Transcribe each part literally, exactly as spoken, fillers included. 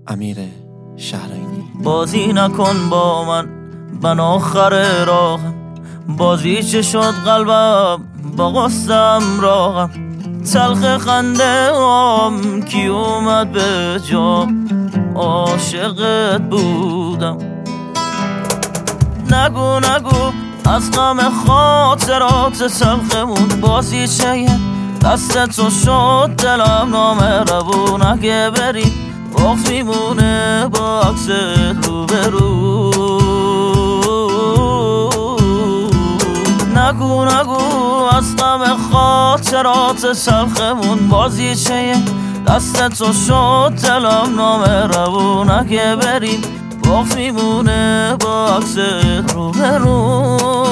امیر شهرینی. بازی نکن با من، من آخر راهم. بازی چه شد قلبم با قصم راهم. تلخ خنده هم کی اومد به جام، عاشقت بودم. نگو نگو از غم خاطرات تلخمون، بازی چه دست تو شد دلم نامهربون. اگه بری وقت میمونه با عکس رو به رو. نگو نگو از غم خاطرات تلخمون، بازی چه دست تو شد دلم نامهربون. اگه بری وقت میمونه با عکس رو به رو.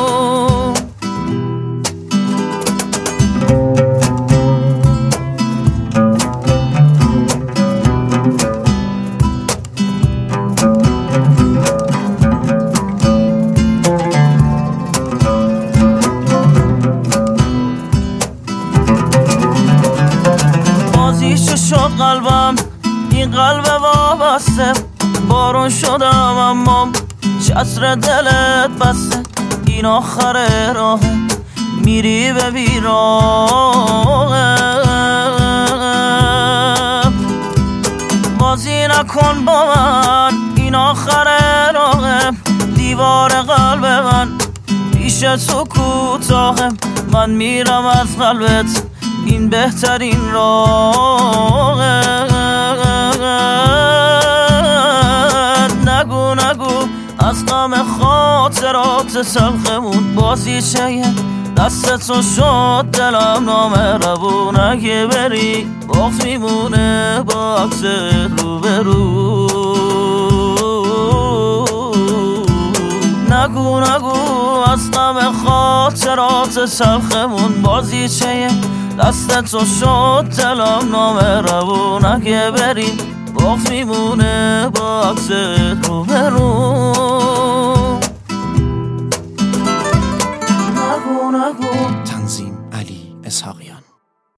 چه شد قلبم این قلب وابسته، بارون شدم اما چتر دلت بسته. این آخر راه میری به بیراه، بازی نکن با من این آخر راه. دیوار قلب من پیش تو کوتاهه، من میرم از قلبت این بهترین راه. نگو نگو از غم خاطرات تلخمون، بازی چه دست تو شد دلم نامهربون. اگه بری وقت میمونه با عکس رو به رو. نگو نگو از غم خاطرات تلخمون، بازی چه دست تو شد دلم نامهربون. اگه بری وقت میمونه با عکس رو به رو.